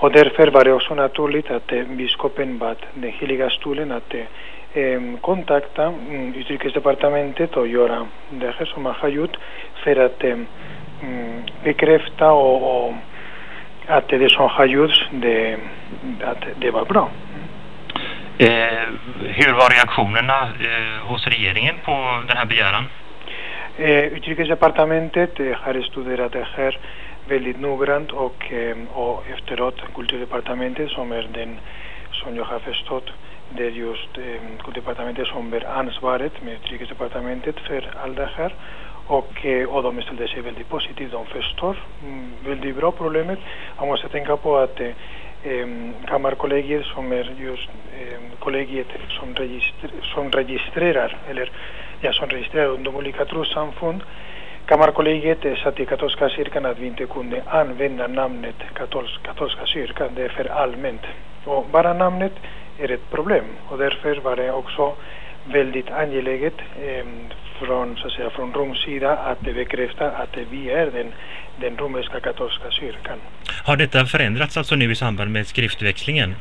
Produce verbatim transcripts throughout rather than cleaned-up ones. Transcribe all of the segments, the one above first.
Och därför var det också naturligt att eh, biskopen bad den heliga stolen att eh, kontakta mm, utrikesdepartementet och göra det här som man har gjort för att eh, bekräfta och, och att det som har gjorts det, att det var bra. Eh, hur var reaktionerna eh, hos regeringen på den här begäran? Eh, Utrikesdepartementet eh, har studerat det här väldigt noggrant och, eh, och efteråt kulturdepartementet som är den som jag har förstått det är just eh, kulturdepartementet som bär ansvaret med utrikesdepartementet för allt det här och, eh, och de ställde sig väldigt positivt, de förstår mm, väldigt bra problemet. Man måste tänka på att eh, eh, Kammarkollegiet som är just eh, kollegiet som, registr som registrerar eller ja, som registrerar de olika trossamfund. Kammarkollegiet satt i katolska kyrkan att vi inte kunde använda namnet katolsk, katolska kyrkan, det är för allmänt. Och bara namnet är ett problem och därför var det också väldigt angeläget eh, från, så att säga, från Roms sida att bekräfta att vi är den, den romerska katolska kyrkan. Har detta förändrats alltså nu i samband med skriftväxlingen?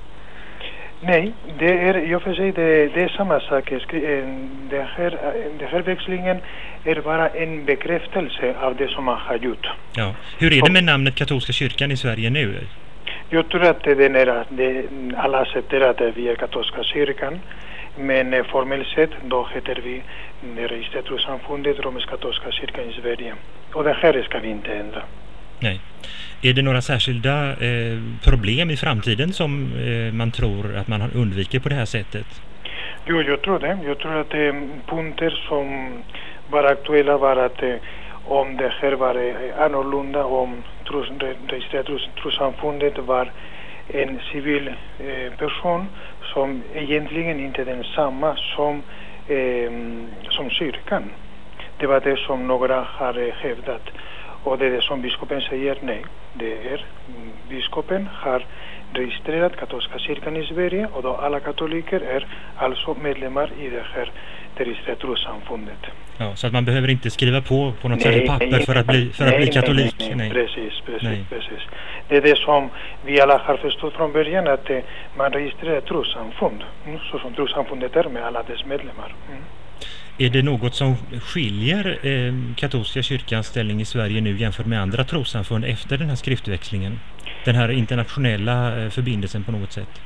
Nej, det är i och för sig det, det är samma sak. Det här, den här växlingen är bara en bekräftelse av det som man har gjort. Ja. Hur är det med namnet katolska kyrkan i Sverige nu? Jag tror att den är, det, alla accepterar att vi är katolska kyrkan, men formellt sett då heter vi det registrerade trossamfundet romerska katolska kyrkan i Sverige. Och det här ska vi inte ändra. Nej. Är det några särskilda eh, problem i framtiden som eh, man tror att man undviker på det här sättet? Jo, jag tror det. Jag tror att eh, punkter som var aktuella var att eh, om det här var eh, annorlunda, om tros, registrerade tros, trossamfundet var en civil eh, person som egentligen inte är densamma som, eh, som kyrkan. Det var det som några har eh, hävdat. Och det är det som biskopen säger nej. Det är biskopen har registrerat katolska kyrkan i Sverige och då alla katoliker är alltså medlemmar i det här registrerade trossamfundet. Ja, så att man behöver inte skriva på på något särskilt papper nej, för att bli, för nej, att bli katolik? Nej, nej, nej. Precis, precis, nej. precis. Det är det som vi alla har förstått från början att eh, man registrerar trossamfund. Mm, så som trossamfundet är med alla dess medlemmar. Mm. Är det något som skiljer eh, katolska kyrkans ställning i Sverige nu jämfört med andra trossamfund efter den här skriftväxlingen? Den här internationella eh, förbindelsen på något sätt?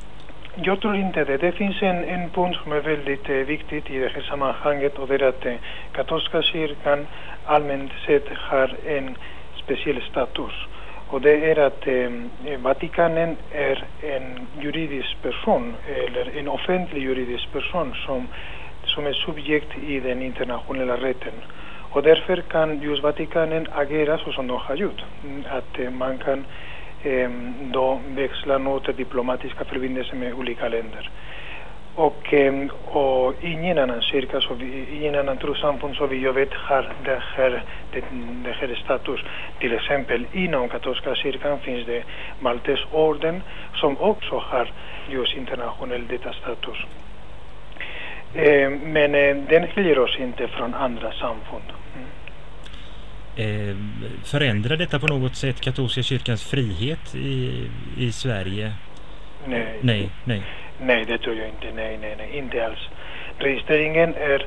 Jag tror inte det. Det finns en, en punkt som är väldigt eh, viktigt i det här sammanhanget och det är att eh, katolska kyrkan allmänt sett har en speciell status. Och det är att eh, Vatikanen är en juridisk person eller en offentlig juridisk person som som är subjekt i den internationella rätten. Och därför kan just Vatikanen agera så som de har gjort. Att eh, man kan eh, då växla något diplomatiska förbindelser med olika länder. Och, eh, och ingen annan kyrka, så vi, ingen annan trossamfund så vi jag vet har det här, det, det här status. Till exempel inom katolska kyrkan finns det Maltesorden som också har just internationell detta status. Eh, men eh, den skiljer oss inte från andra samfund. Mm. Eh, förändrar detta på något sätt katolska kyrkans frihet i, i Sverige? Nej. Nej, nej. Nej, det tror jag inte. Nej, nej, nej, inte alls. Registreringen är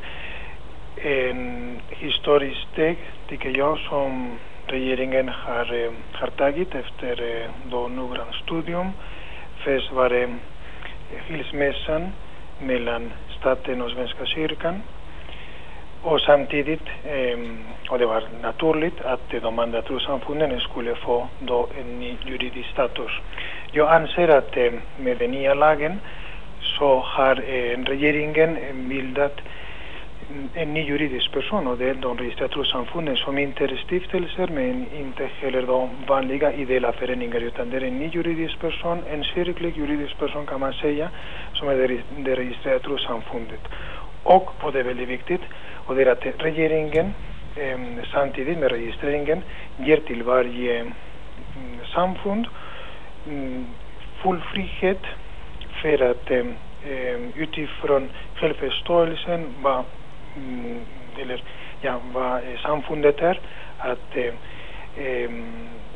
en historisk steg, tycker jag, som regeringen har, eh, har tagit efter eh, då noggrant studium. Först var det skilsmässan mellan staten och Svenska kyrkan och samtidigt eh, och det var naturligt att de andra trossamfunden skulle få då en ny juridisk status. Jag anser att eh, med den nya lagen så har eh, regeringen bildat en ny juridisk person och det är de registrerade trossamfunden som inte är stiftelser men inte heller de vanliga ideella föreningar utan det är en ny juridisk person, en kyrklig juridisk person kan man säga som är det, det registrerade trossamfundet. Och, och det är väldigt viktigt och det är att regeringen eh, samtidigt med registreringen ger till varje mm, samfund mm, full frihet för att eh, utifrån självförståelsen vad Mm, eller ja, vad samfundet är att eh, eh,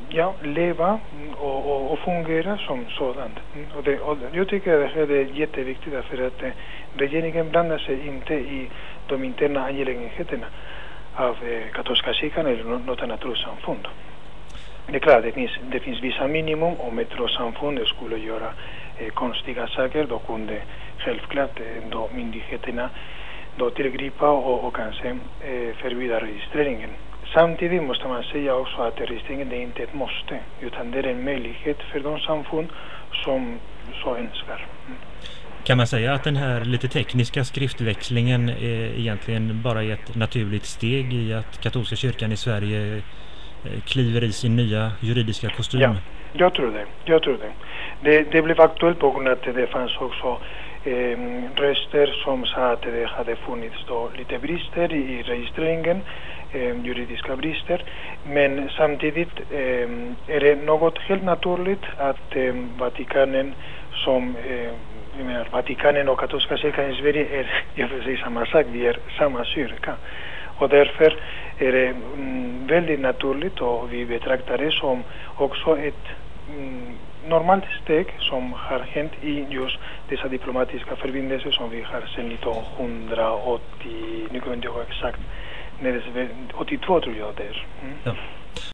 ja, leva och, och, och fungera som sådant. Och, det, och jag tycker att det här är jätteviktigt för att eh, regeringen blandar sig inte i de interna angelägenheterna av eh, katolska kyrkan eller något annat trossamfund. Det är klart, det finns, det finns vissa minimum. Om ett trossamfund skulle göra eh, konstiga saker, då kunde självklart eh, då myndigheterna då tillgripa och, och kanske eh, förbjuda registreringen. Samtidigt måste man säga också att registreringen är inte ett måste, utan det är en möjlighet för de samfund som så önskar. Mm. Kan man säga att den här lite tekniska skriftväxlingen är egentligen bara ett naturligt steg i att katolska kyrkan i Sverige kliver i sin nya juridiska kostym? Ja, jag tror det. Jag tror det. Det, det blev aktuellt på grund av att det fanns också eh, röster som sa att det hade funnits då lite brister i, i registreringen, eh, juridiska brister. Men samtidigt eh, är det något helt naturligt att eh, Vatikanen som eh, jag menar, Vatikanen och katolska kyrkan i Sverige är i och för sig samma sak, vi är samma kyrka. Och därför är det mm, väldigt naturligt och vi betraktar det som också ett mm, normalt steg som har hänt i just dessa diplomatiska förbindelser som vi har sedan nittonhundraåttio, nu kan jag inte ihåg exakt, åttiotvå tror jag det är. Mm. Ja.